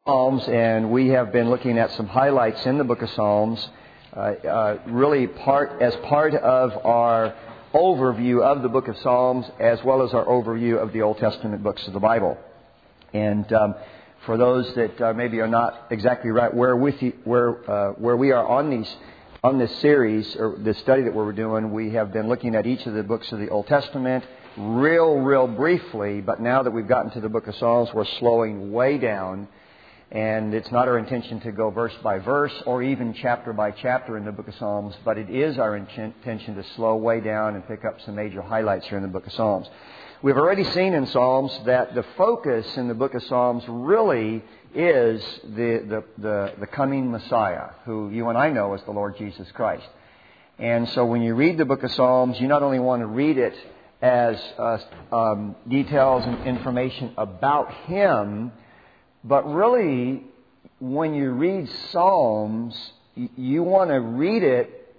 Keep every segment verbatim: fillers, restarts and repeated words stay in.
Psalms, and we have been looking at some highlights in the book of Psalms, uh, uh, really part as part of our overview of the book of Psalms, as well as our overview of the Old Testament books of the Bible. And um, for those that uh, maybe are not exactly right where with you, where uh, where we are on these on this series or this study that we're doing, we have been looking at each of the books of the Old Testament real, real briefly. But now that we've gotten to the book of Psalms, we're slowing way down. And it's not our intention to go verse by verse or even chapter by chapter in the book of Psalms, but it is our intention to slow way down and pick up some major highlights here in the book of Psalms. We've already seen in Psalms that the focus in the book of Psalms really is the, the, the, the coming Messiah, who you and I know as the Lord Jesus Christ. And so when you read the book of Psalms, you not only want to read it as uh, um, details and information about Him, but really, when you read Psalms, you want to read it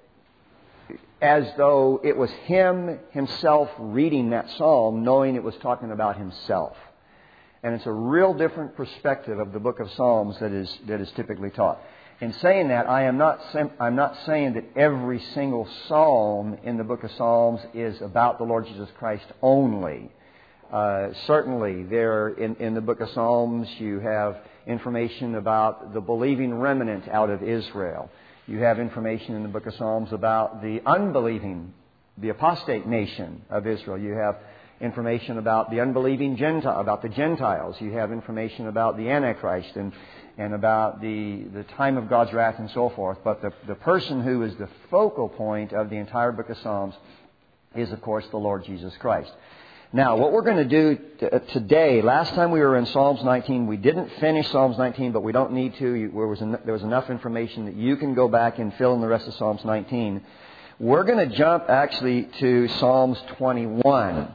as though it was Him Himself reading that Psalm, knowing it was talking about Himself. And it's a real different perspective of the book of Psalms that is that is typically taught. In saying that, I am not I'm not saying that every single psalm in the book of Psalms is about the Lord Jesus Christ only. Uh, certainly, there in, in the book of Psalms, you have information about the believing remnant out of Israel. You have information in the book of Psalms about the unbelieving, the apostate nation of Israel. You have information about the unbelieving Gentile, about the Gentiles. You have information about the Antichrist and, and about the, the time of God's wrath and so forth. But the, the person who is the focal point of the entire book of Psalms is, of course, the Lord Jesus Christ. Now, what we're going to do t- today, last time we were in Psalms nineteen, we didn't finish Psalms nineteen, but we don't need to. You, there, was en- there was enough information that you can go back and fill in the rest of Psalms nineteen. We're going to jump actually to Psalms twenty-one.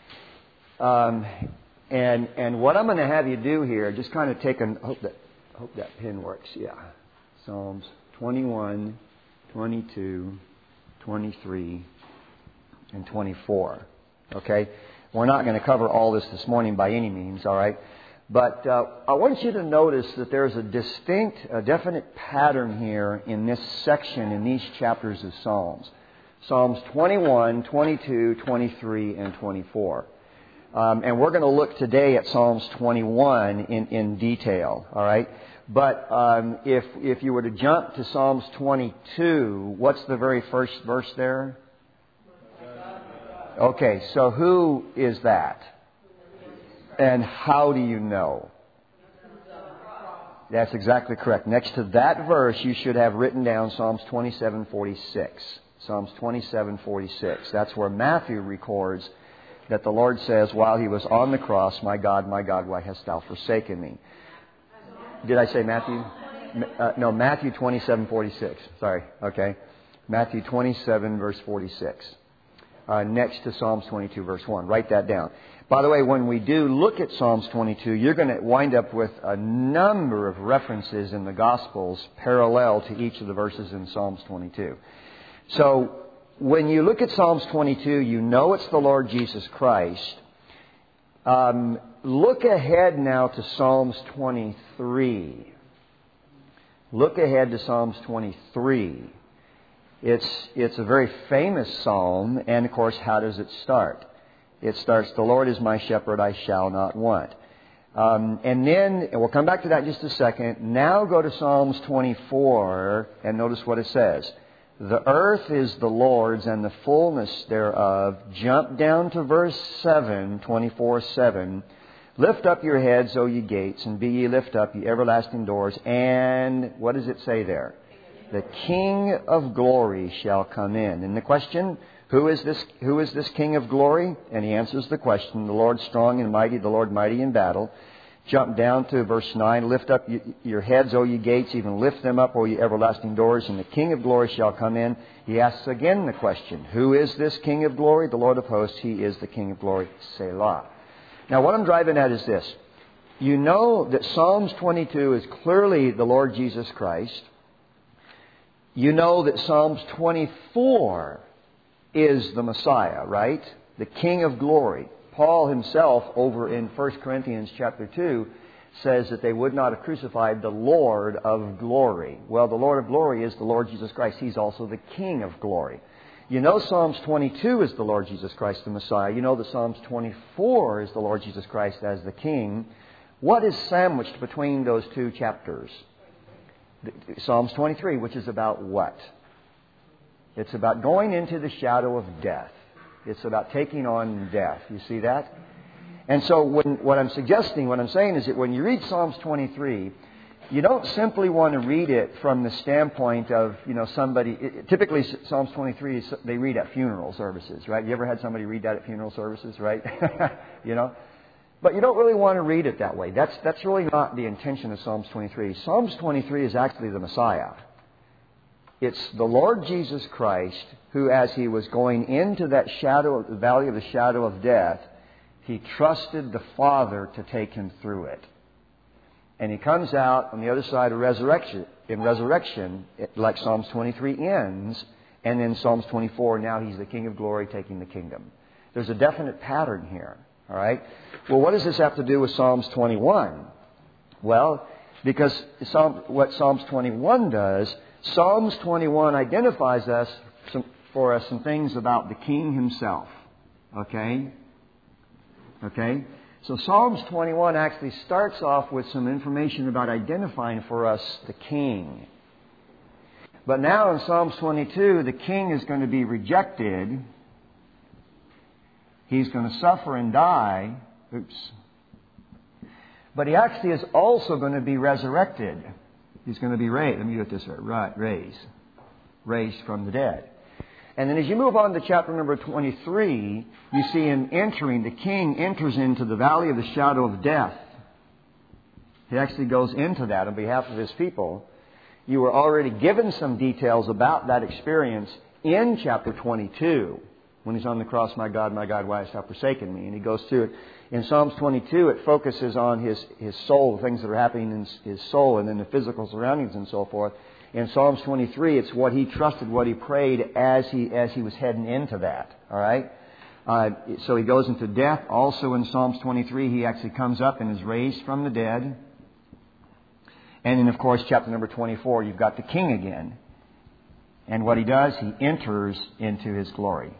Um, and and what I'm going to have you do here, just kind of take a... Hope that, hope that pen works, yeah. Psalms twenty-one, twenty-two, twenty-three, and twenty-four. Okay? We're not going to cover all this this morning by any means, all right? But uh, I want you to notice that there's a distinct, a definite pattern here in this section, in these chapters of Psalms. Psalms twenty-one, twenty-two, twenty-three, and twenty-four. Um, and we're going to look today at Psalms twenty-one in, in detail, all right? But um, if if you were to jump to Psalms twenty-two, what's the very first verse there? Okay, so who is that? And how do you know? That's exactly correct. Next to that verse, you should have written down Psalms twenty-seven forty-six. Psalms twenty-seven forty-six. That's where Matthew records that the Lord says, while He was on the cross, "My God, my God, why hast thou forsaken me?" Did I say Matthew? Uh, no, Matthew twenty-seven forty-six. Sorry. Okay. Matthew twenty-seven, verse forty-six. Uh, next to Psalms twenty-two, verse one. Write that down. By the way, when we do look at Psalms twenty-two, you're going to wind up with a number of references in the Gospels parallel to each of the verses in Psalms twenty-two. So, when you look at Psalms twenty-two, you know it's the Lord Jesus Christ. Um, look ahead now to Psalms twenty-three. Look ahead to Psalms twenty-three. It's it's a very famous psalm, and of course, how does it start? It starts, "The Lord is my shepherd, I shall not want." Um, and then, and we'll come back to that in just a second. Now go to Psalms twenty-four, and notice what it says. "The earth is the Lord's, and the fullness thereof." Jump down to verse seven, twenty-four seven. "Lift up your heads, O ye gates, and be ye lift up, ye everlasting doors." And what does it say there? "The King of glory shall come in." And the question, who is this who is this King of glory? And he answers the question, "The Lord strong and mighty, the Lord mighty in battle." Jump down to verse nine. "Lift up your heads, O ye gates, even lift them up, O ye everlasting doors, and the King of glory shall come in." He asks again the question, who is this King of glory? "The Lord of hosts, He is the King of glory." Selah. Now what I'm driving at is this. You know that Psalms twenty-two is clearly the Lord Jesus Christ. You know that Psalms twenty-four is the Messiah, right? The King of glory. Paul himself, over in First Corinthians chapter two, says that they would not have crucified the Lord of glory. Well, the Lord of glory is the Lord Jesus Christ. He's also the King of glory. You know Psalms twenty-two is the Lord Jesus Christ, the Messiah. You know that Psalms twenty-four is the Lord Jesus Christ as the King. What is sandwiched between those two chapters? Psalms twenty-three, which is about what? It's about going into the shadow of death. It's about taking on death. You see that? And so when, what I'm suggesting, what I'm saying is that when you read Psalms twenty-three, you don't simply want to read it from the standpoint of, you know, somebody... It, typically, Psalms twenty-three, they read at funeral services, right? You ever had somebody read that at funeral services, right? You know? But you don't really want to read it that way. That's, that's really not the intention of Psalms twenty-three. Psalms twenty-three is actually the Messiah. It's the Lord Jesus Christ who, as He was going into that shadow, the valley of the shadow of death, He trusted the Father to take Him through it. And He comes out on the other side of resurrection. In resurrection, like Psalms twenty-three ends, and in Psalms twenty-four, now He's the King of glory taking the kingdom. There's a definite pattern here. All right? Well, what does this have to do with Psalms twenty-one? Well, because Psalm, what Psalms twenty-one does, Psalms twenty-one identifies us some, for us some things about the King Himself. Okay? Okay? So Psalms twenty-one actually starts off with some information about identifying for us the King. But now in Psalms twenty-two, the King is going to be rejected. He's going to suffer and die. Oops. But He actually is also going to be resurrected. He's going to be raised. Let me get this right. Raised. Raised from the dead. And then as you move on to chapter number twenty-three, you see Him entering. The King enters into the valley of the shadow of death. He actually goes into that on behalf of His people. You were already given some details about that experience in chapter twenty-two. When He's on the cross, my God, my God, why hast Thou forsaken me? And He goes through it. In Psalms twenty-two, it focuses on His, his soul, the things that are happening in His soul, and then the physical surroundings and so forth. In Psalms twenty-three, it's what He trusted, what He prayed as He as He was heading into that. All right? Uh, so He goes into death. Also in Psalms twenty-three, He actually comes up and is raised from the dead. And in, of course, chapter number twenty-four, you've got the King again. And what He does, He enters into His glory.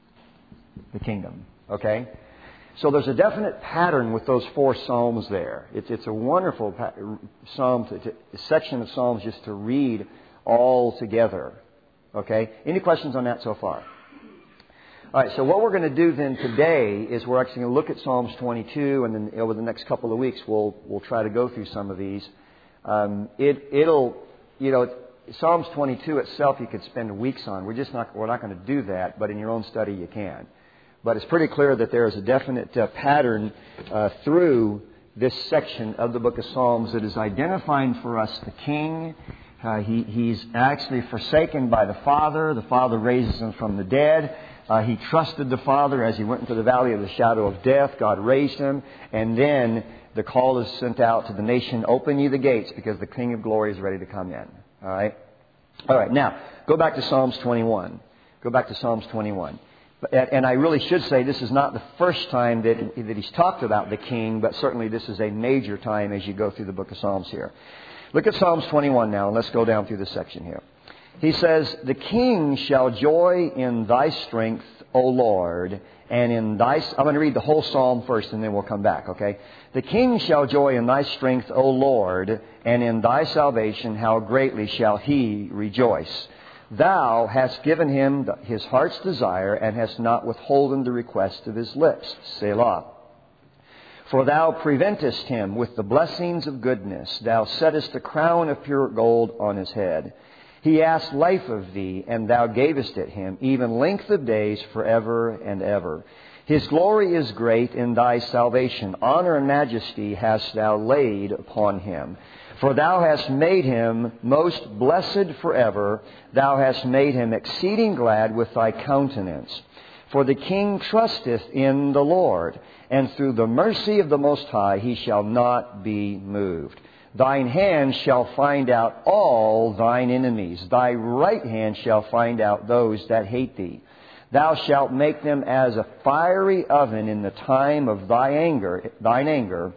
The kingdom. Okay? So there's a definite pattern with those four Psalms there. It's, it's a wonderful pa- psalm, to, to, a section of Psalms just to read all together. Okay? Any questions on that so far? All right, so what we're going to do then today is we're actually going to look at Psalms twenty-two, and then over the next couple of weeks we'll we'll try to go through some of these. Um, it it'll you know Psalms twenty-two itself you could spend weeks on. We're just not we're not going to do that, but in your own study you can. But it's pretty clear that there is a definite uh, pattern uh, through this section of the book of Psalms that is identifying for us the King. Uh, he, he's actually forsaken by the Father. The Father raises Him from the dead. Uh, he trusted the Father as He went into the valley of the shadow of death. God raised Him. And then the call is sent out to the nation, open ye the gates because the King of glory is ready to come in. All right? All right, now, go back to Psalms twenty-one. Go back to Psalms twenty-one. And I really should say this is not the first time that, that He's talked about the King, but certainly this is a major time as you go through the book of Psalms here. Look at Psalms twenty-one now, and let's go down through this section here. He says, the King shall joy in Thy strength, O Lord, and in Thy... I'm going to read the whole psalm first, and then we'll come back, okay? The King shall joy in Thy strength, O Lord, and in Thy salvation how greatly shall he rejoice. Thou hast given him his heart's desire, and hast not withholden the request of his lips. Selah. For Thou preventest him with the blessings of goodness. Thou settest a crown of pure gold on his head. He asked life of Thee, and Thou gavest it him, even length of days forever and ever. His glory is great in Thy salvation. Honor and majesty hast Thou laid upon him. For Thou hast made him most blessed forever. Thou hast made him exceeding glad with Thy countenance. For the King trusteth in the Lord, and through the mercy of the Most High he shall not be moved. Thine hand shall find out all Thine enemies. Thy right hand shall find out those that hate Thee. Thou shalt make them as a fiery oven in the time of Thy anger, Thine anger,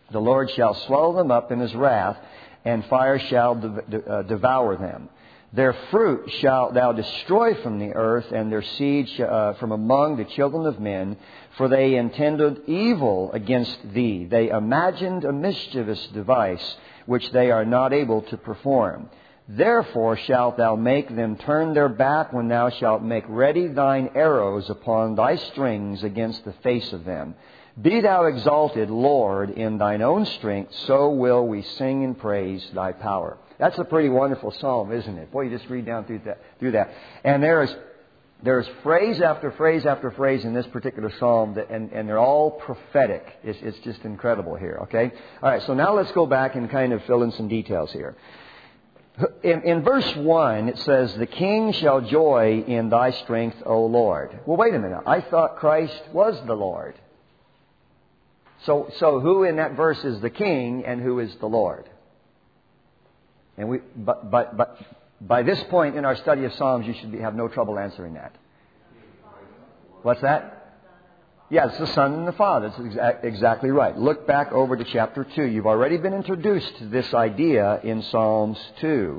The Lord shall swallow them up in His wrath, and fire shall de- de- uh, devour them. Their fruit shalt thou destroy from the earth, and their seed sh- uh, from among the children of men. For they intended evil against thee. They imagined a mischievous device, which they are not able to perform. Therefore shalt thou make them turn their back when thou shalt make ready thine arrows upon thy strings against the face of them. Be thou exalted, Lord, in thine own strength, so will we sing and praise thy power. That's a pretty wonderful psalm, isn't it? Boy, you just read down through that. Through that. And there is there's phrase after phrase after phrase in this particular psalm, that, and, and they're all prophetic. It's, it's just incredible here, okay? All right, so now let's go back and kind of fill in some details here. In, in verse one, it says, the king shall joy in thy strength, O Lord. Well, wait a minute. I thought Christ was the Lord. So, so who in that verse is the king and who is the Lord? And we, but, but, but by this point in our study of Psalms, you should be, have no trouble answering that. What's that? Yeah, it's the Son and the Father. That's exa- exactly right. Look back over to chapter two. You've already been introduced to this idea in Psalms two.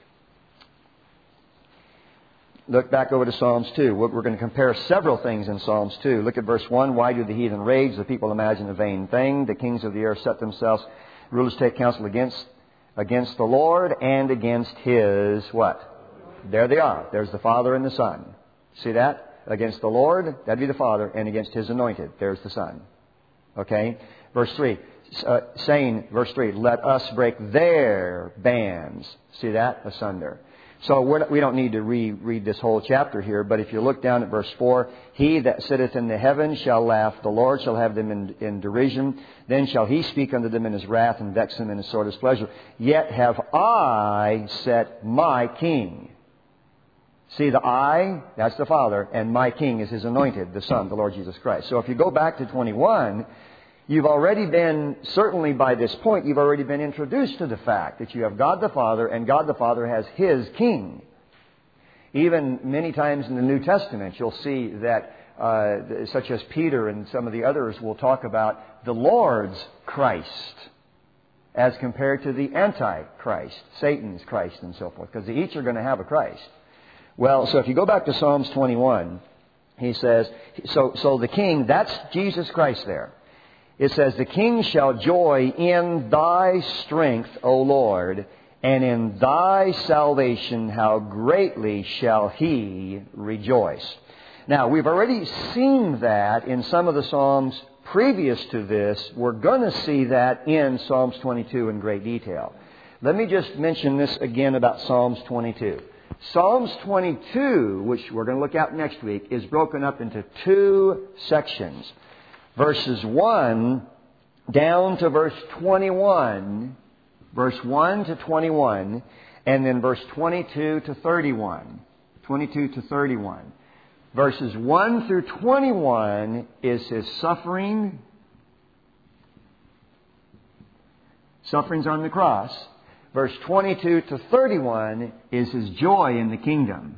Look back over to Psalms two. We're going to compare several things in Psalms two. Look at verse one. Why do the heathen rage? The people imagine a vain thing. The kings of the earth set themselves. Rulers take counsel against against the Lord and against His what? There they are. There's the Father and the Son. See that? Against the Lord, that'd be the Father, and against His anointed, there's the Son. Okay? Verse three. Uh, saying, verse three, let us break their bands. See that? Asunder. So we're not, we don't need to reread this whole chapter here, but if you look down at verse four, He that sitteth in the heavens shall laugh, the Lord shall have them in, in derision. Then shall He speak unto them in His wrath, and vex them in His sore displeasure. Yet have I set my King. See, the I, that's the Father, and my King is His anointed, the Son, the Lord Jesus Christ. So if you go back to twenty-one, you've already been, certainly by this point, you've already been introduced to the fact that you have God the Father, and God the Father has His King. Even many times in the New Testament, you'll see that, uh, such as Peter and some of the others will talk about the Lord's Christ as compared to the Antichrist, Satan's Christ and so forth, because they each are going to have a Christ. Well, so if you go back to Psalms twenty-one, he says, so, so the King, that's Jesus Christ there. It says, the king shall joy in thy strength, O Lord, and in thy salvation how greatly shall he rejoice. Now, we've already seen that in some of the Psalms previous to this. We're going to see that in Psalms twenty-two in great detail. Let me just mention this again about Psalms twenty-two. Psalms twenty-two, which we're going to look at next week, is broken up into two sections. Verses one down to verse twenty-one, verse one to twenty-one, and then verse twenty-two to thirty-one. twenty-two to thirty-one. Verses one through twenty-one is His suffering, sufferings on the cross. Verse twenty-two to thirty-one is His joy in the kingdom.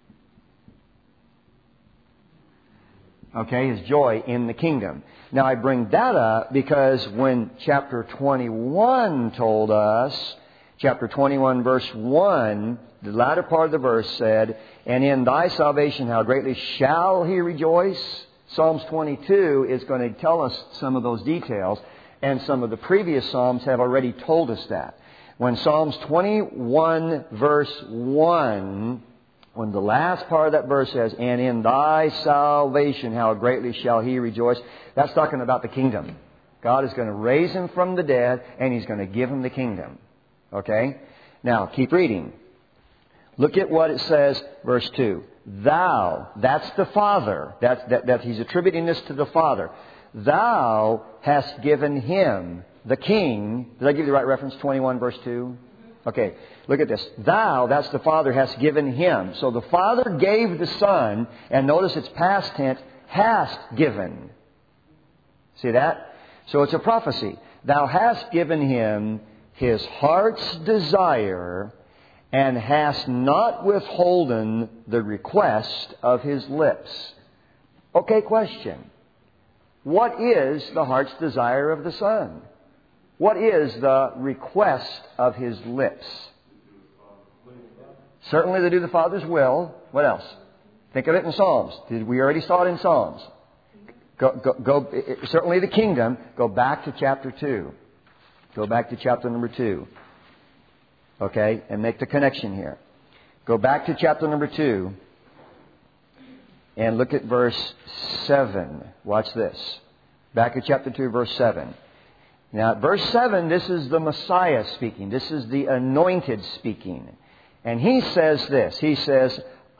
Okay, His joy in the kingdom. Now, I bring that up because when chapter twenty-one told us, chapter twenty-one, verse one, the latter part of the verse said, and in thy salvation how greatly shall he rejoice? Psalms twenty-two is going to tell us some of those details, and some of the previous Psalms have already told us that. When Psalms twenty-one, verse one, when the last part of that verse says, and in thy salvation how greatly shall he rejoice, that's talking about the kingdom. God is going to raise him from the dead, and He's going to give him the kingdom. Okay? Now, keep reading. Look at what it says, verse two. Thou, that's the Father. That's, that, that He's attributing this to the Father. Thou hast given him, the King. Did I give you the right reference? twenty-one, verse two? Okay, look at this. Thou, that's the Father, hast given him. So the Father gave the Son, and notice it's past tense, hast given. See that? So it's a prophecy. Thou hast given him his heart's desire, and hast not withholden the request of his lips. Okay, question. What is the heart's desire of the Son? What is the request of His lips? Certainly to do the Father's will. What else? Think of it in Psalms. Did we already saw it in Psalms? Go, go, go, certainly the kingdom. Go back to chapter two. Go back to chapter number two. Okay? And make the connection here. Go back to chapter number two. And look at verse seven. Watch this. Back to chapter two, verse seven. Now, at verse seven, this is the Messiah speaking. This is the anointed speaking. And He says this. He says,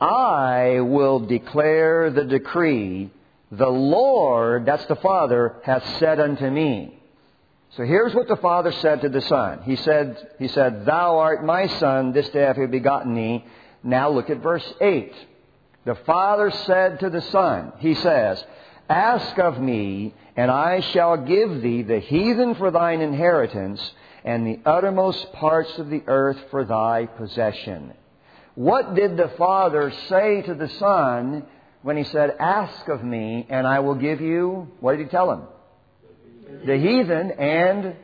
I will declare the decree. The Lord, that's the Father, hath said unto me. So here's what the Father said to the Son. He said, He said, Thou art my Son, this day have I begotten thee. Now look at verse eight. The Father said to the Son, He says, Ask of me, and I shall give thee the heathen for thine inheritance, and the uttermost parts of the earth for thy possession. What did the Father say to the Son when He said, Ask of me, and I will give you, what did He tell him? The heathen and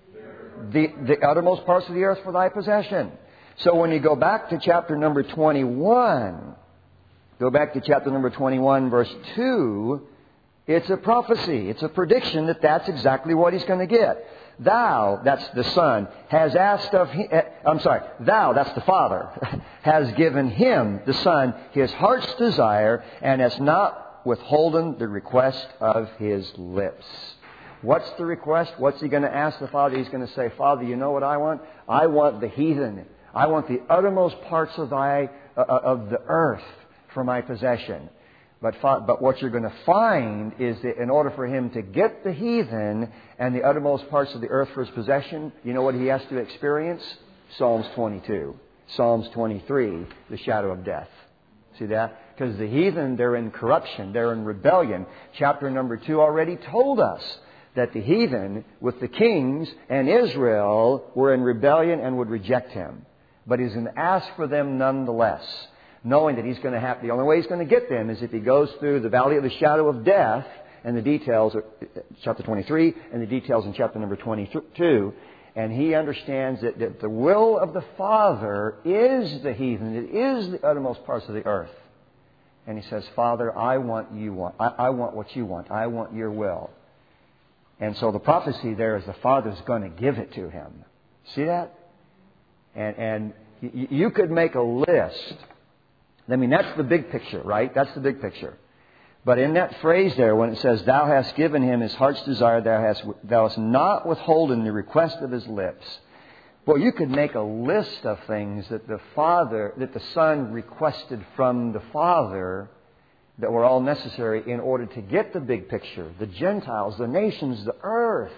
the, the uttermost parts of the earth for thy possession. So when you go back to chapter number twenty-one, go back to chapter number twenty-one, verse two, it's a prophecy. It's a prediction that that's exactly what He's going to get. Thou, that's the Son, has asked of him, I'm sorry, thou, that's the Father, has given him, the Son, his heart's desire, and has not withholden the request of his lips. What's the request? What's He going to ask the Father? He's going to say, Father, you know what I want? I want the heathen. I want the uttermost parts of thy uh, of the earth for my possession. But but what you're going to find is that in order for Him to get the heathen and the uttermost parts of the earth for His possession, you know what He has to experience? Psalms twenty-two. Psalms twenty-three, the shadow of death. See that? Because the heathen, they're in corruption. They're in rebellion. Chapter number two already told us that the heathen, with the kings and Israel, were in rebellion and would reject Him. But He's going to ask for them nonetheless, knowing that He's going to have, the only way He's going to get them is if He goes through the valley of the shadow of death, and the details are chapter twenty-three, and the details in chapter number twenty-two. And He understands that, that the will of the Father is the heathen. It is the uttermost parts of the earth. And He says, Father, I want you want. I, I want what you want. I want your will. And so the prophecy there is the Father's going to give it to Him. See that? And, and you could make a list. I mean, that's the big picture, right? That's the big picture. But in that phrase there, when it says, Thou hast given him his heart's desire, thou hast, thou hast not withholden the request of his lips. Well, you could make a list of things that the Father, that the Son requested from the Father that were all necessary in order to get the big picture. The Gentiles, the nations, the earth.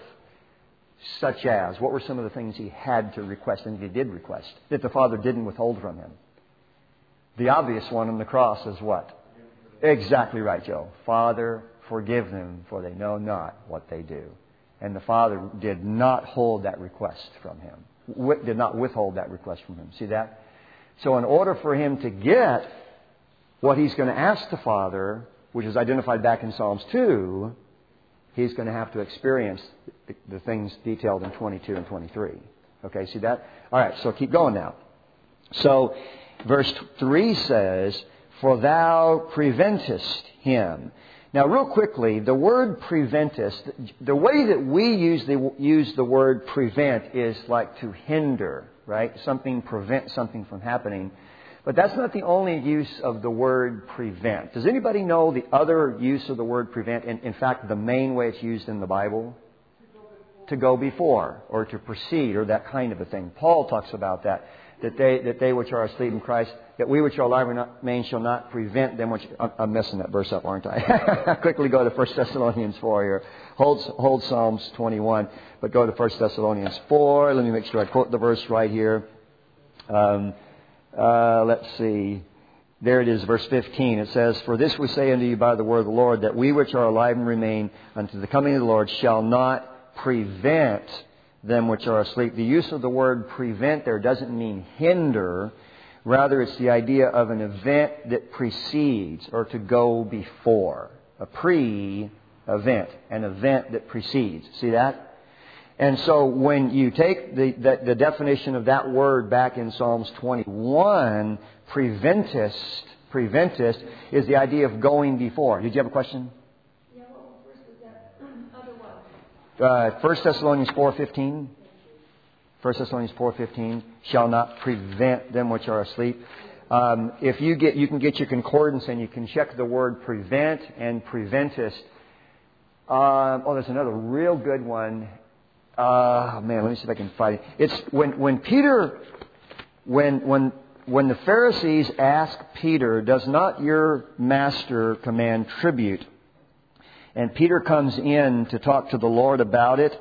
Such as, what were some of the things He had to request and He did request that the Father didn't withhold from Him? The obvious one on the cross is what? Exactly right, Joe. Father, forgive them, for they know not what they do. And the Father did not hold that request from Him. Did not withhold that request from Him. See that? So in order for Him to get what He's going to ask the Father, which is identified back in Psalms two, He's going to have to experience the, the things detailed in twenty-two and twenty-three. Okay, see that? All right, so keep going now. So, verse three says, For thou preventest him. Now, real quickly, the word preventest, the way that we use the, use the word prevent is like to hinder, right? Something prevent something from happening. But that's not the only use of the word prevent. Does anybody know the other use of the word prevent? In, in fact, the main way it's used in the Bible? To go before, or to proceed, or that kind of a thing. Paul talks about that. That they, that they which are asleep in Christ, that we which are alive and remain shall not prevent them which... I'm messing that verse up, aren't I? Quickly go to First Thessalonians four here. Hold, hold Psalms twenty-one, but go to First Thessalonians four. Let me make sure I quote the verse right here. Um... Uh, let's see. There it is, verse fifteen. It says, For this we say unto you by the word of the Lord, that we which are alive and remain unto the coming of the Lord shall not prevent them which are asleep. The use of the word prevent there doesn't mean hinder. Rather, it's the idea of an event that precedes, or to go before. A pre-event. An event that precedes. See that? And so when you take the, the, the definition of that word back in Psalms twenty-one, preventist, preventist is the idea of going before. Did you have a question? Yeah, what verse was that? Otherwise. Uh, First Thessalonians four fifteen. First Thessalonians four fifteen, shall not prevent them which are asleep. Um, if you get, you can get your concordance and you can check the word prevent and preventist. Um, oh, there's another real good one. Uh, man, let me see if I can find it. It's when when Peter, when when when the Pharisees ask Peter, "Does not your master command tribute?" And Peter comes in to talk to the Lord about it.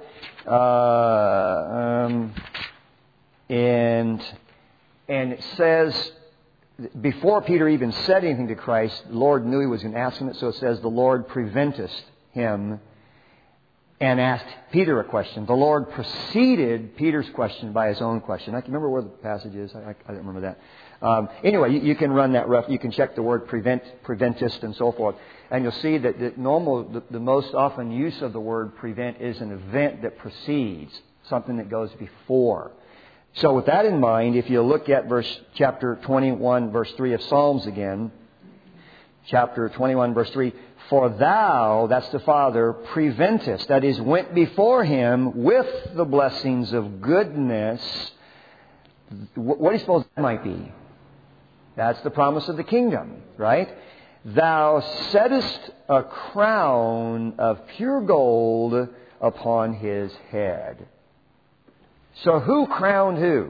Uh, um, and and it says, before Peter even said anything to Christ, the Lord knew he was going to ask him it. So it says, the Lord preventeth him and asked Peter a question. The Lord preceded Peter's question by his own question. I can remember where the passage is. I, I, I don't remember that. Um, anyway, you, you can run that rough. You can check the word prevent, preventist, and so forth. And you'll see that the normal, the, the most often use of the word prevent is an event that precedes, something that goes before. So with that in mind, if you look at verse chapter twenty-one, verse three of Psalms again, chapter twenty-one, verse three, for thou, that's the Father, preventest, that is, went before him with the blessings of goodness. What do you suppose that might be? That's the promise of the kingdom, right? Thou settest a crown of pure gold upon his head. So who crowned who?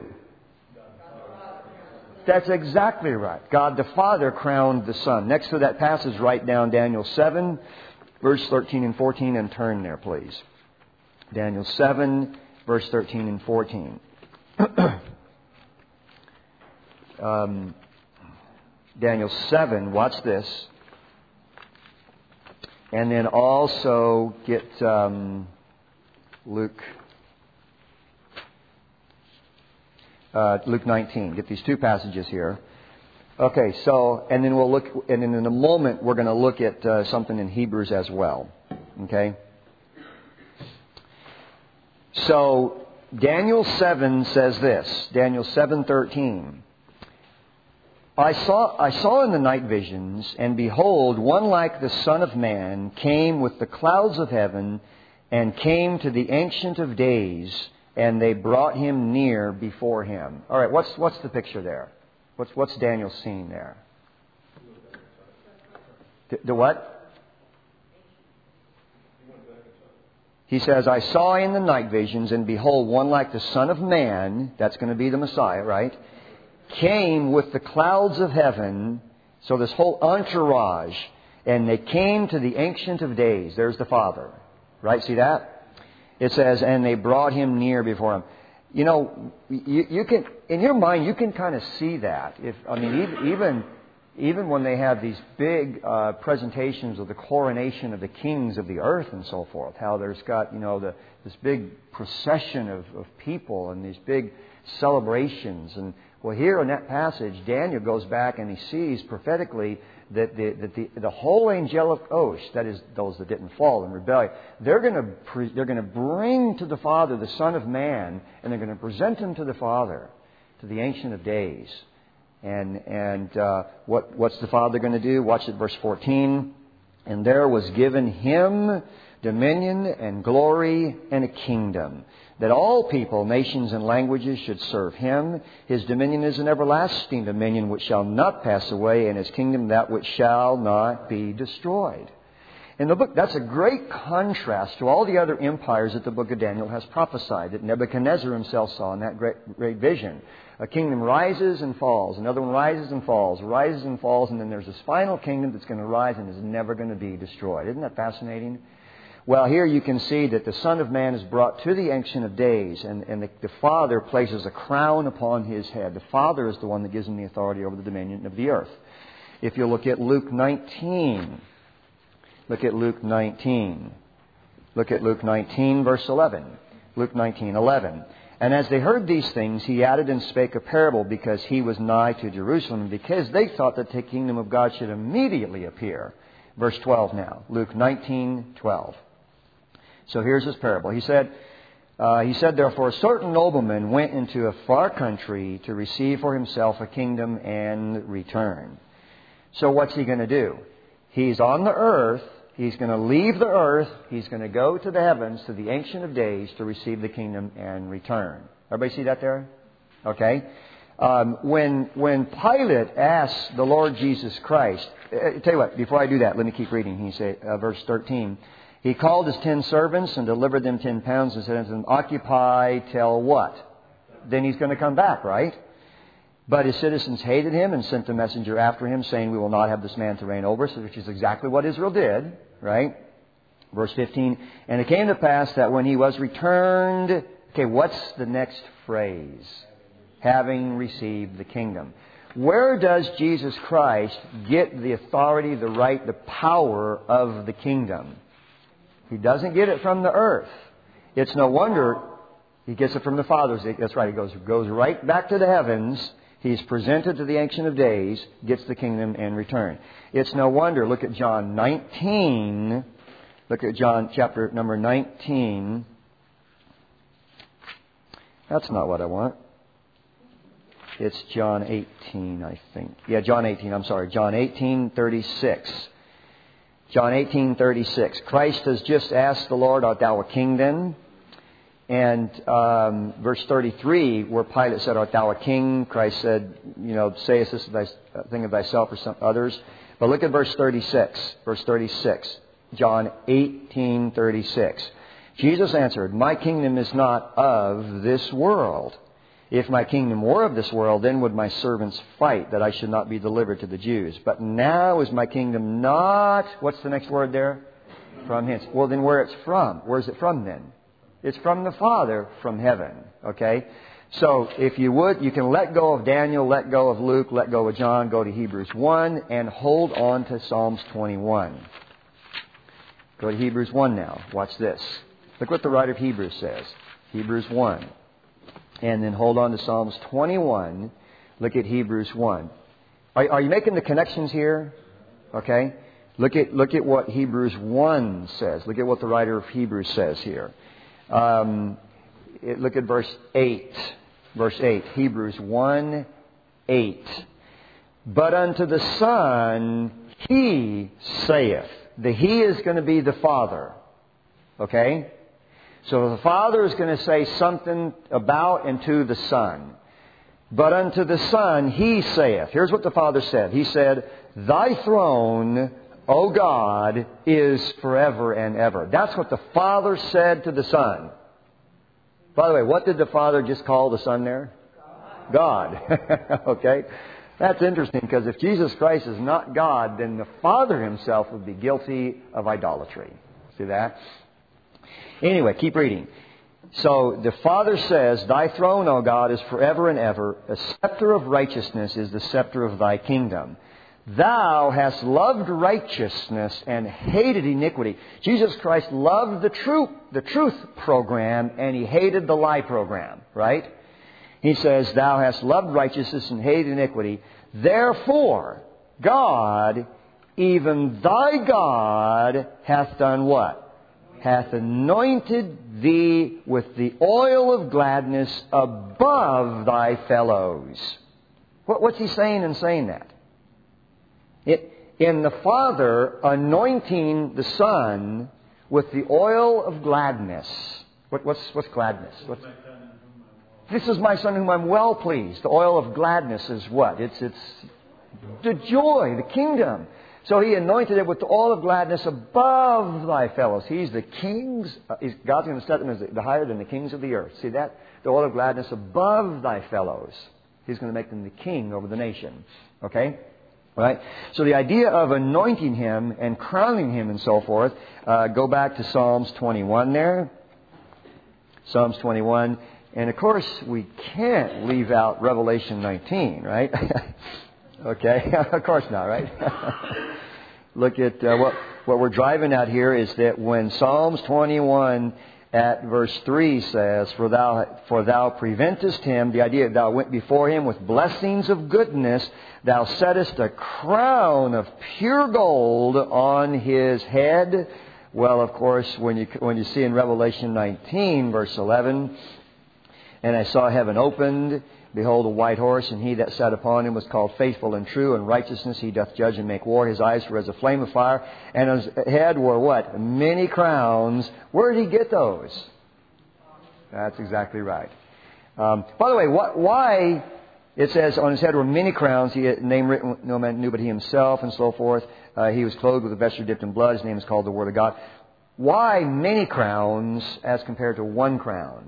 That's exactly right. God the Father crowned the Son. Next to that passage, write down Daniel seven, verse thirteen and fourteen, and turn there, please. Daniel seven, verse thirteen and fourteen. um, Daniel seven, watch this. And then also get um, Luke uh, Luke nineteen. Get these two passages here. Okay, so, and then we'll look, and then in a moment we're going to look at uh, something in Hebrews as well. Okay? So, Daniel seven says this. Daniel seven thirteen. I saw, I saw in the night visions, and behold, one like the Son of Man came with the clouds of heaven, and came to the Ancient of Days, and they brought him near before him. All right, what's what's the picture there? What's what's Daniel seeing there? The, the what? He says, I saw in the night visions, and behold, one like the Son of Man, that's going to be the Messiah, right? Came with the clouds of heaven, so this whole entourage, and they came to the Ancient of Days. There's the Father, right? See that? It says, and they brought him near before him. You know, you, you can, in your mind, you can kind of see that. If I mean, even even when they have these big uh, presentations of the coronation of the kings of the earth and so forth, how there's got, you know, the, this big procession of, of people and these big celebrations. And well, here in that passage, Daniel goes back and he sees prophetically that the, that the, the whole angelic host, that is, those that didn't fall in rebellion, they're going to pre, they're going to bring to the Father the Son of Man, and they're going to present him to the Father, to the Ancient of Days. And and uh, what what's the Father going to do? Watch it, verse fourteen. And there was given him dominion and glory and a kingdom, that all people, nations, and languages should serve him. His dominion is an everlasting dominion which shall not pass away, and his kingdom that which shall not be destroyed. In the book, that's a great contrast to all the other empires that the book of Daniel has prophesied, that Nebuchadnezzar himself saw in that great, great vision. A kingdom rises and falls, another one rises and falls, rises and falls, and then there's this final kingdom that's going to rise and is never going to be destroyed. Isn't that fascinating? Well, here you can see that the Son of Man is brought to the Ancient of Days, and, and the, the Father places a crown upon his head. The Father is the one that gives him the authority over the dominion of the earth. If you look at Luke nineteen, look at Luke nineteen. Look at Luke nineteen, verse eleven. Luke nineteen, eleven. And as they heard these things, he added and spake a parable, because he was nigh to Jerusalem, because they thought that the kingdom of God should immediately appear. Verse twelve now. Luke nineteen, twelve. So here's his parable. He said, Uh, he said, therefore, a certain nobleman went into a far country to receive for himself a kingdom and return. So what's he going to do? He's on the earth. He's going to leave the earth. He's going to go to the heavens, to the Ancient of Days, to receive the kingdom and return. Everybody see that there? Okay. Um, when when Pilate asked the Lord Jesus Christ, uh, tell you what, before I do that, let me keep reading. He said, uh, verse thirteen, he called his ten servants and delivered them ten pounds and said unto them, occupy till what? Then he's going to come back, right? But his citizens hated him and sent a messenger after him, saying, we will not have this man to reign over us, which is exactly what Israel did, right? Verse fifteen, and it came to pass that when he was returned, okay, what's the next phrase? Having received the kingdom. Where does Jesus Christ get the authority, the right, the power of the kingdom? He doesn't get it from the earth. It's no wonder he gets it from the Father. That's right. He goes, goes right back to the heavens. He's presented to the Ancient of Days, gets the kingdom and return. It's no wonder. Look at John nineteen. Look at John chapter number nineteen. That's not what I want. It's John eighteen, I think. Yeah, John eighteen. I'm sorry. John eighteen thirty-six. John eighteen thirty-six. Christ has just asked the Lord, art thou a king then? And um, verse thirty-three, where Pilate said, art thou a king? Christ said, you know, sayest this thy, thing of thyself or some others? But look at verse thirty-six. Verse thirty-six. John eighteen thirty-six. Jesus answered, my kingdom is not of this world. If my kingdom were of this world, then would my servants fight, that I should not be delivered to the Jews. But now is my kingdom not... What's the next word there? From hence. Well, then where it's from? Where's it from then? It's from the Father, from heaven. Okay? So, if you would, you can let go of Daniel, let go of Luke, let go of John, go to Hebrews one, and hold on to Psalms twenty-one. Go to Hebrews one now. Watch this. Look what the writer of Hebrews says. Hebrews one. And then hold on to Psalms twenty-one. Look at Hebrews one. Are, are you making the connections here? Okay. Look at look at what Hebrews one says. Look at what the writer of Hebrews says here. Um, it, look at verse eight. Verse eight. Hebrews one eight. But unto the Son he saith. The he is going to be the Father. Okay? So the Father is going to say something about and to the Son. But unto the Son he saith. Here's what the Father said. He said, thy throne, O God, is forever and ever. That's what the Father said to the Son. By the way, what did the Father just call the Son there? God. God. Okay? That's interesting, because if Jesus Christ is not God, then the Father himself would be guilty of idolatry. See that? Anyway, keep reading. So the Father says, thy throne, O God, is forever and ever. A scepter of righteousness is the scepter of thy kingdom. Thou hast loved righteousness and hated iniquity. Jesus Christ loved the truth, the truth program, and he hated the lie program, right? He says, thou hast loved righteousness and hated iniquity. Therefore, God, even thy God, hath done what? Hath anointed thee with the oil of gladness above thy fellows. What, what's he saying in saying that? It, in the Father anointing the Son with the oil of gladness. What, what's, what's gladness? What's, this is my Son whom I'm well pleased. The oil of gladness is what? It's, it's the joy, the kingdom. So he anointed it with the oil of gladness above thy fellows. He's the kings. Uh, he's, God's going to set them as the, the higher than the kings of the earth. See that? The oil of gladness above thy fellows. He's going to make them the king over the nation. Okay? Right? So the idea of anointing him and crowning him and so forth, uh, go back to Psalms twenty-one there. Psalms twenty-one. And of course, we can't leave out Revelation nineteen, right? Okay, of course not, right? Look at uh, what what we're driving at here is that when Psalms twenty-one at verse three says, "For thou for thou preventest him," the idea that thou went before him with blessings of goodness, thou settest a crown of pure gold on his head. Well, of course, when you when you see in Revelation nineteen, verse eleven, and I saw heaven opened, behold, a white horse, and he that sat upon him was called Faithful and True, and righteousness he doth judge and make war. His eyes were as a flame of fire, and his head were what? Many crowns. Where did he get those? That's exactly right. Um, by the way, what, why it says on his head were many crowns, he had a name written no man knew but he himself, and so forth. Uh, he was clothed with a vesture dipped in blood. His name is called the Word of God. Why many crowns as compared to one crown?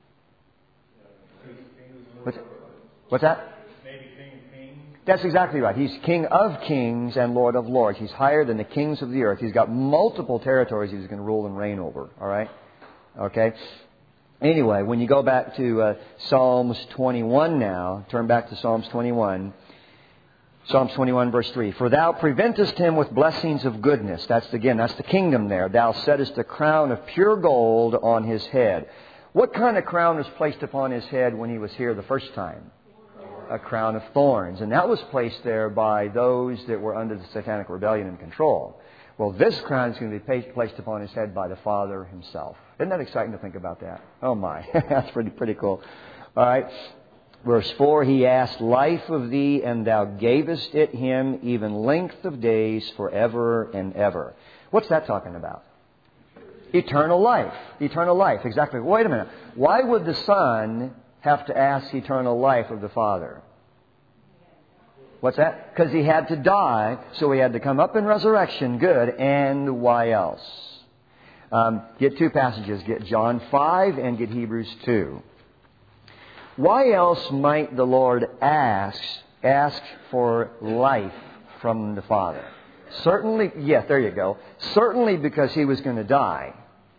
What's, what's that? Maybe King of Kings. That's exactly right. He's King of Kings and Lord of Lords. He's higher than the kings of the earth. He's got multiple territories he's going to rule and reign over. All right? Okay? Anyway, when you go back to uh, Psalms twenty-one now, turn back to Psalms twenty-one. Psalms twenty-one, verse three. For thou preventest him with blessings of goodness. That's, again, that's the kingdom there. Thou settest a crown of pure gold on his head. What kind of crown was placed upon his head when he was here the first time? A crown of thorns. And that was placed there by those that were under the satanic rebellion and control. Well, this crown is going to be placed upon his head by the Father himself. Isn't that exciting to think about that? Oh my, that's pretty pretty cool. All right. Verse four, he asked life of thee, and thou gavest it him, even length of days forever and ever. What's that talking about? Eternal life. Eternal life, exactly. Wait a minute. Why would the Son have to ask eternal life of the Father? What's that? Because he had to die, so he had to come up in resurrection. Good. And why else? Um, get two passages. Get John five and get Hebrews two. Why else might the Lord ask, ask for life from the Father? Certainly, yes, there you go. Certainly because he was going to die.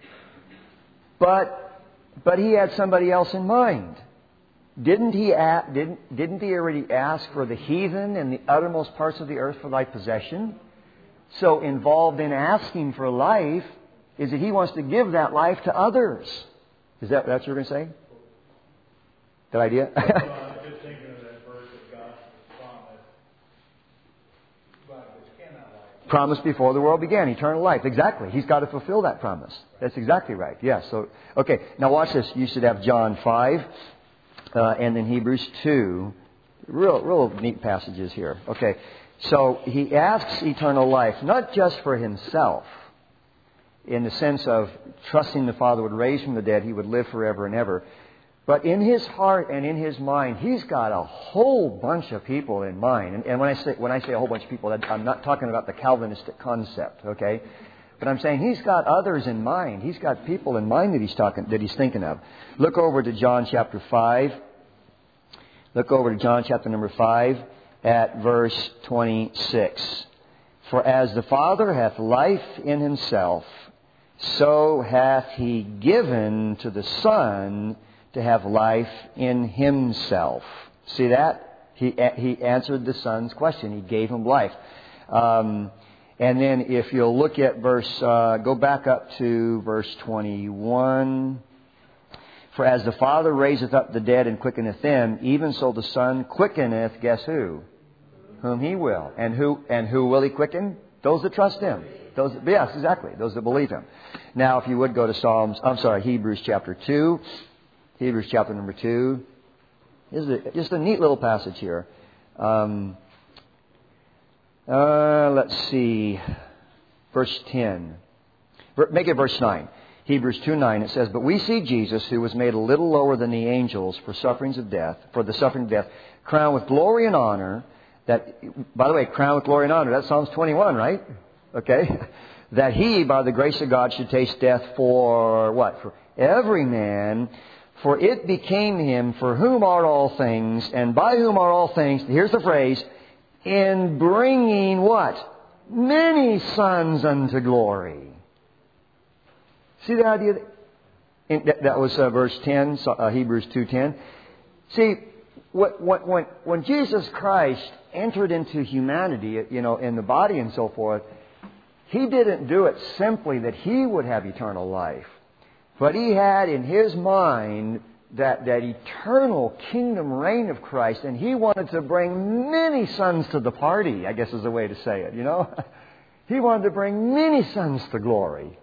But, but he had somebody else in mind. Didn't he, a, didn't, didn't he already ask for the heathen and the uttermost parts of the earth for thy possession? So involved in asking for life is that he wants to give that life to others. Is that what you're going to say? That idea? Well, I'm just thinking of that verse that God promised, but which cannot lie. Promised before the world began, eternal life. Exactly. He's got to fulfill that promise. That's exactly right. Yes. So, okay. Now watch this. You should have John five uh, and then Hebrews two. Real, real neat passages here. Okay. So he asks eternal life, not just for himself, in the sense of trusting the Father would raise from the dead, he would live forever and ever. But in his heart and in his mind, he's got a whole bunch of people in mind. And, and when I say when I say a whole bunch of people, I'm not talking about the Calvinistic concept, okay? But I'm saying he's got others in mind. He's got people in mind that he's talking, that he's thinking of. Look over to John chapter five. Look over to John chapter number five at verse twenty-six. For as the Father hath life in himself, so hath he given to the Son to have life in himself. See that? He he answered the Son's question. He gave him life. Um, and then if you'll look at verse, uh, go back up to verse twenty-one. For as the Father raiseth up the dead and quickeneth them, even so the Son quickeneth, guess who? Whom he will. And who and who will he quicken? Those that trust him. Those that, yes, exactly. Those that believe him. Now, if you would go to Psalms, I'm sorry, Hebrews chapter two. Hebrews chapter number two. This is a, just a neat little passage here. Um, uh, let's see. Verse ten. Make it verse nine. Hebrews two nine. It says, but we see Jesus, who was made a little lower than the angels for sufferings of death, for the suffering of death, crowned with glory and honor. That, by the way, crowned with glory and honor. That's Psalms twenty-one, right? Okay. That he, by the grace of God, should taste death for what? For every man. For it became him for whom are all things, and by whom are all things. Here's the phrase. In bringing what? Many sons unto glory. See the idea? That, that was uh, verse ten, uh, Hebrews two ten. See, what, what, when, when Jesus Christ entered into humanity, you know, in the body and so forth, he didn't do it simply that he would have eternal life. But he had in his mind that, that eternal kingdom reign of Christ, and he wanted to bring many sons to the party, I guess is the way to say it, you know. He wanted to bring many sons to glory.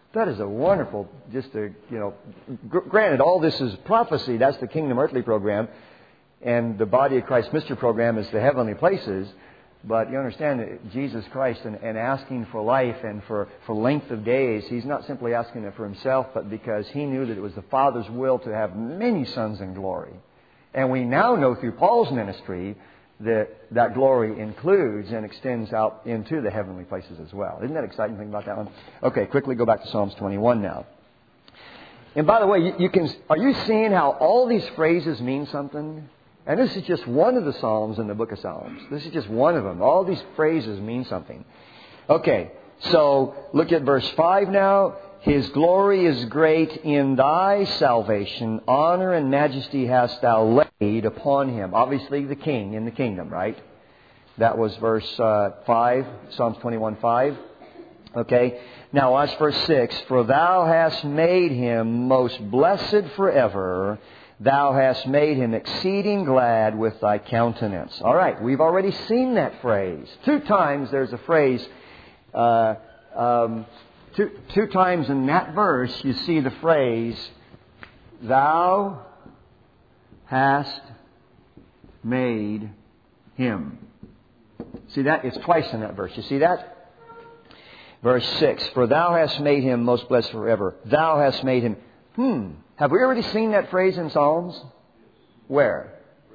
That is a wonderful, just a, you know, gr- granted, all this is prophecy. That's the Kingdom Earthly program. And the Body of Christ Mystery program is the heavenly places. But you understand that Jesus Christ and, and asking for life and for, for length of days, He's not simply asking it for Himself, but because He knew that it was the Father's will to have many sons in glory. And we now know through Paul's ministry that that glory includes and extends out into the heavenly places as well. Isn't that exciting thing about that one? Okay, quickly go back to Psalms twenty-one now. And by the way, you, you can are you seeing how all these phrases mean something? And this is just one of the Psalms in the book of Psalms. This is just one of them. All these phrases mean something. Okay, so look at verse five now. His glory is great in Thy salvation. Honor and majesty hast Thou laid upon Him. Obviously the King in the kingdom, right? That was verse uh, five, Psalms twenty-one five. Okay, now watch verse six. For Thou hast made Him most blessed forever. Thou hast made Him exceeding glad with Thy countenance. All right, we've already seen that phrase. Two times there's a phrase, uh, um, two, two times in that verse you see the phrase, Thou hast made Him. See that? It's twice in that verse. You see that? Verse six, for Thou hast made Him most blessed forever. Thou hast made Him... Hmm... Have we already seen that phrase in Psalms? Where?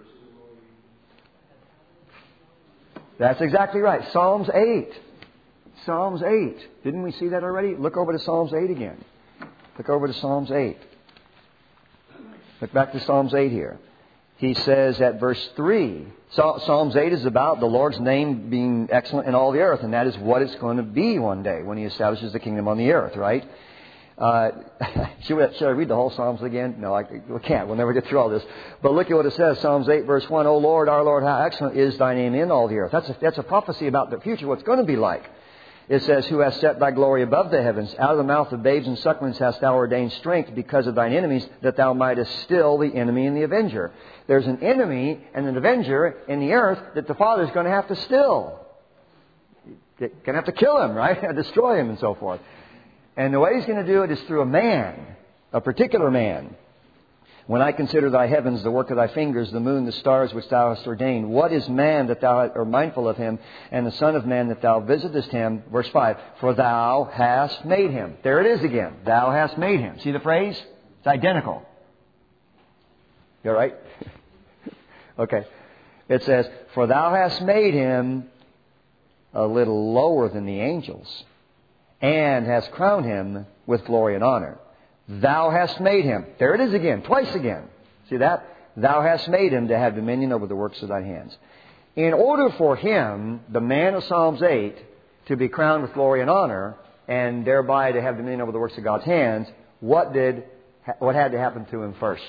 That's exactly right. Psalms eight. Psalms eight. Didn't we see that already? Look over to Psalms eight again. Look over to Psalms eight. Look back to Psalms eight here. He says at verse three, Psalms eight is about the Lord's name being excellent in all the earth, and that is what it's going to be one day when He establishes the kingdom on the earth, right? Uh, should, we, should I read the whole Psalms again? No, I, we can't. We'll never get through all this. But look at what it says. Psalms eight, verse one. O Lord, our Lord, how excellent is Thy name in all the earth. That's a, that's a prophecy about the future, what it's going to be like. It says, Who hast set Thy glory above the heavens? Out of the mouth of babes and sucklings hast Thou ordained strength because of Thine enemies, that Thou mightest still the enemy and the avenger. There's an enemy and an avenger in the earth that the Father's going to have to still. You're going to have to kill him, right? Destroy him and so forth. And the way He's going to do it is through a man, a particular man. When I consider Thy heavens, the work of Thy fingers, the moon, the stars which Thou hast ordained, what is man that Thou art mindful of him, and the son of man that Thou visitest him? Verse five, for Thou hast made him. There it is again. Thou hast made him. See the phrase? It's identical. You all right? Okay. It says, for Thou hast made him a little lower than the angels, and hast crowned him with glory and honor. Thou hast made him. There it is again, twice again. See that? Thou hast made him to have dominion over the works of Thine hands. In order for him, the man of Psalms eight, to be crowned with glory and honor, and thereby to have dominion over the works of God's hands, what did, what had to happen to him first?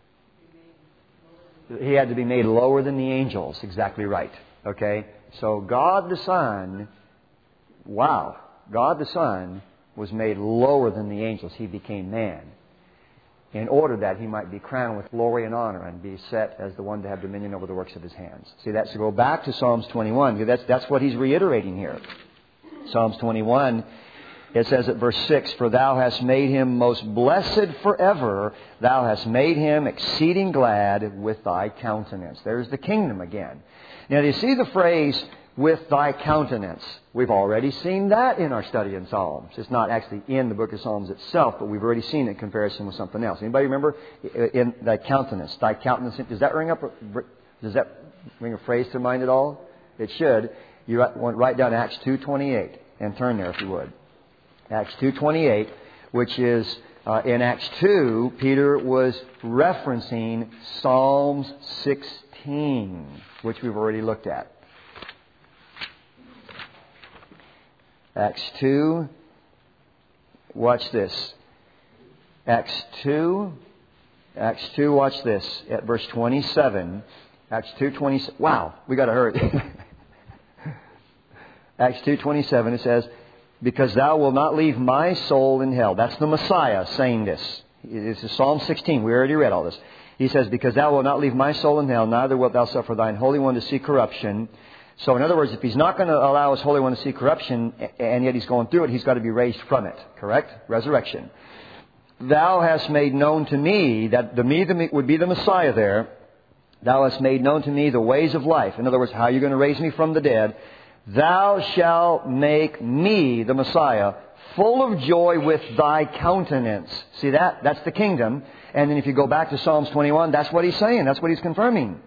He had to be made lower than the angels. Exactly right. Okay? So God the Son, wow. God the Son was made lower than the angels. He became man in order that He might be crowned with glory and honor and be set as the one to have dominion over the works of His hands. See, that's to go back to Psalms twenty-one. That's, that's what he's reiterating here. Psalms twenty-one, it says at verse six, for Thou hast made Him most blessed forever. Thou hast made Him exceeding glad with Thy countenance. There's the kingdom again. Now, do you see the phrase, with Thy countenance? We've already seen that in our study in Psalms. It's not actually in the book of Psalms itself, but we've already seen it in comparison with something else. Anybody remember in Thy countenance? Thy countenance. Does that ring up? Does that ring a phrase to mind at all? It should. You write down Acts two twenty-eight and turn there if you would. Acts two twenty-eight, which is uh, in Acts two, Peter was referencing Psalms sixteen, which we've already looked at. Acts two, watch this. Acts two, Acts two, watch this. At verse twenty-seven, Acts two twenty-seven. Wow, we got to hurry. Acts two twenty-seven, it says, because Thou wilt not leave my soul in hell. That's the Messiah saying this. This is Psalm sixteen. We already read all this. He says, because Thou wilt not leave my soul in hell, neither wilt Thou suffer Thine Holy One to see corruption. So in other words, if He's not going to allow His Holy One to see corruption, and yet He's going through it, He's got to be raised from it. Correct? Resurrection. Thou hast made known to me, that the me the, would be the Messiah there. Thou hast made known to me the ways of life. In other words, how you're going to raise me from the dead. Thou shalt make me, the Messiah, full of joy with thy countenance. See that? That's the kingdom. And then if you go back to Psalms twenty-one, that's what He's saying. That's what He's confirming.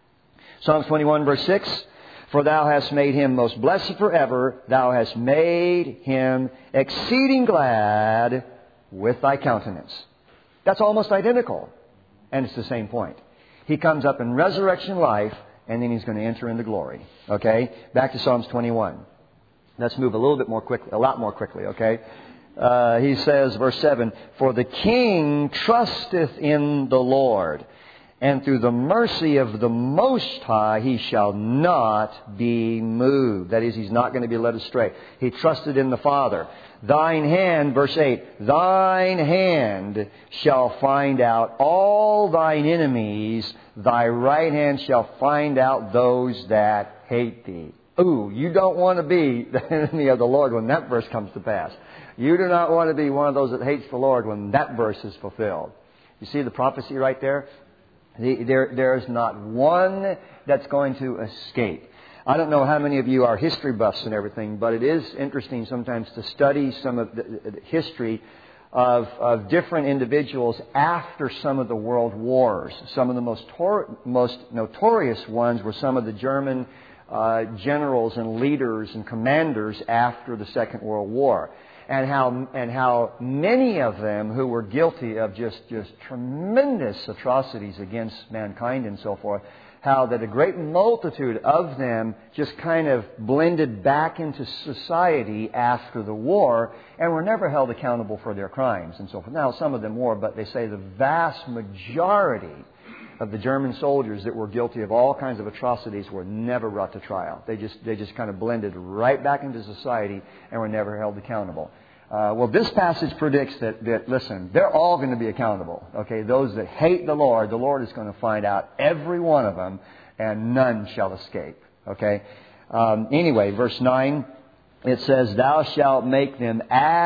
Psalms twenty-one verse six. For thou hast made him most blessed forever. Thou hast made him exceeding glad with thy countenance. That's almost identical. And it's the same point. He comes up in resurrection life, and then He's going to enter into glory. Okay? Back to Psalms twenty-one. Let's move a little bit more quickly, a lot more quickly, okay? Uh, he says, verse seven, For the king trusteth in the Lord, and through the mercy of the Most High he shall not be moved. That is, he's not going to be led astray. He trusted in the Father. Thine hand, verse eight, Thine hand shall find out all thine enemies. Thy right hand shall find out those that hate thee. Ooh, you don't want to be the enemy of the Lord when that verse comes to pass. You do not want to be one of those that hates the Lord when that verse is fulfilled. You see the prophecy right there? The, there, there's not one that's going to escape. I don't know how many of you are history buffs and everything, but it is interesting sometimes to study some of the, the history of, of different individuals after some of the world wars. Some of the most, tor- most notorious ones were some of the German uh, generals and leaders and commanders after the Second World War. And how and how many of them who were guilty of just, just tremendous atrocities against mankind and so forth, how that a great multitude of them just kind of blended back into society after the war and were never held accountable for their crimes and so forth. Now, some of them were, but they say the vast majority of the German soldiers that were guilty of all kinds of atrocities were never brought to trial. They just they just kind of blended right back into society and were never held accountable. Uh, well, this passage predicts that, that, listen, they're all going to be accountable. Okay, those that hate the Lord, the Lord is going to find out every one of them, and none shall escape. Okay. Um, anyway, verse nine, it says, Thou shalt make them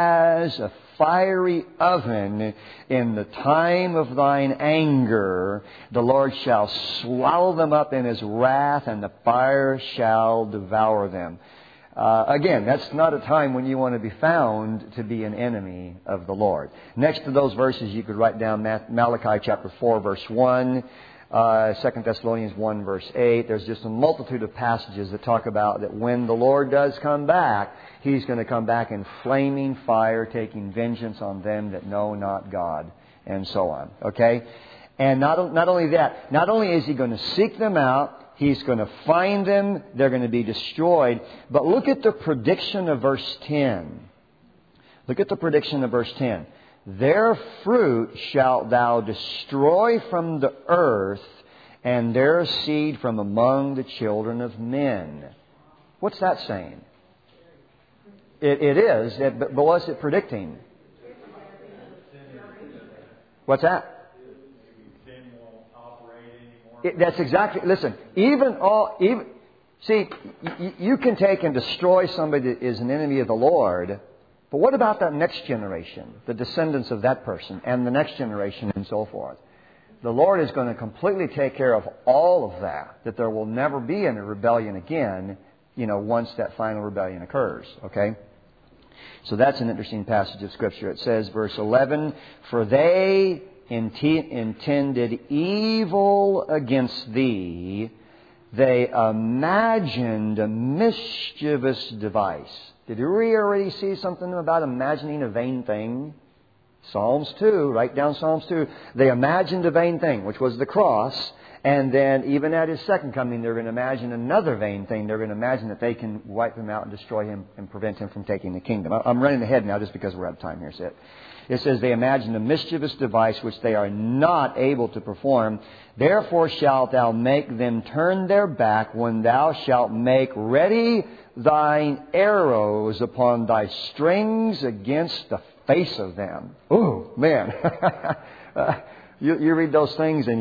as a fiery oven in the time of thine anger. The Lord shall swallow them up in His wrath, and the fire shall devour them. Uh, again, that's not a time when you want to be found to be an enemy of the Lord. Next to those verses, you could write down Malachi chapter four, verse one, uh, Second Thessalonians one, verse eight. There's just a multitude of passages that talk about that when the Lord does come back, He's going to come back in flaming fire, taking vengeance on them that know not God, and so on. Okay? And not, not only that, not only is He going to seek them out, He's going to find them, they're going to be destroyed. But look at the prediction of verse ten. Look at the prediction of verse ten. Their fruit shalt thou destroy from the earth, and their seed from among the children of men. What's that saying? It, it is, it, but what's it predicting? What's that? It, that's exactly, listen, even all, even, see, y- you can take and destroy somebody that is an enemy of the Lord, but what about that next generation, the descendants of that person, and the next generation, and so forth? The Lord is going to completely take care of all of that, that there will never be any rebellion again, you know, once that final rebellion occurs, okay? So that's an interesting passage of Scripture. It says, verse eleven, For they intended evil against thee, they imagined a mischievous device. Did we already see something about imagining a vain thing? Psalms two, write down Psalms two. They imagined a vain thing, which was the cross. And then even at His second coming, they're going to imagine another vain thing. They're going to imagine that they can wipe Him out and destroy Him and prevent Him from taking the kingdom. I'm running ahead now just because we're out of time here, Sid. It says, they imagine a mischievous device which they are not able to perform. Therefore shalt thou make them turn their back when thou shalt make ready thine arrows upon thy strings against the face of them. Ooh, man. uh, you, you read those things and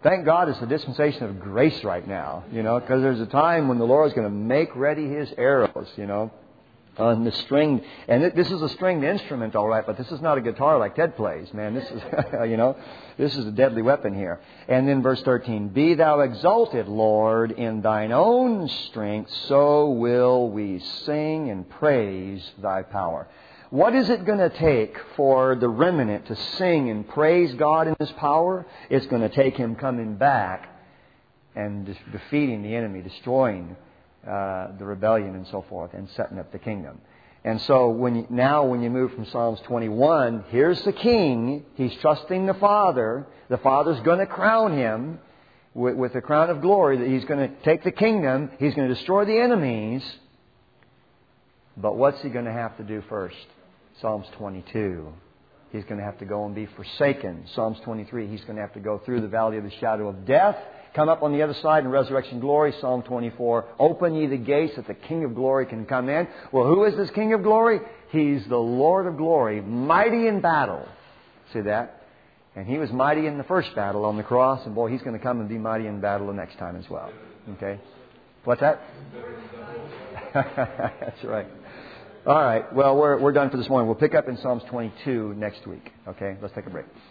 Thank God it's a dispensation of grace right now, you know, because there's a time when the Lord's going to make ready His arrows, you know, on the string. And it, this is a stringed instrument, all right, but this is not a guitar like Ted plays, man. This is, you know, this is a deadly weapon here. And then verse thirteen, Be thou exalted, Lord, in thine own strength, so will we sing and praise thy power. What is it going to take for the remnant to sing and praise God in His power? It's going to take Him coming back and de- defeating the enemy, destroying uh, the rebellion and so forth, and setting up the kingdom. And so when you, now when you move from Psalms twenty-one, here's the king. He's trusting the Father. The Father's going to crown him with, with the crown of glory. That He's going to take the kingdom. He's going to destroy the enemies. But what's He going to have to do first? Psalms twenty-two. He's going to have to go and be forsaken. Psalms twenty-three. He's going to have to go through the valley of the shadow of death, come up on the other side in resurrection glory. Psalm twenty-four. Open ye the gates that the King of glory can come in. Well, who is this King of glory? He's the Lord of glory, mighty in battle. See that? And He was mighty in the first battle on the cross. And boy, He's going to come and be mighty in battle the next time as well. Okay? What's that? That's right. All right. Well, we're we're done for this morning. We'll pick up in Psalms twenty-two next week. Okay? Let's take a break.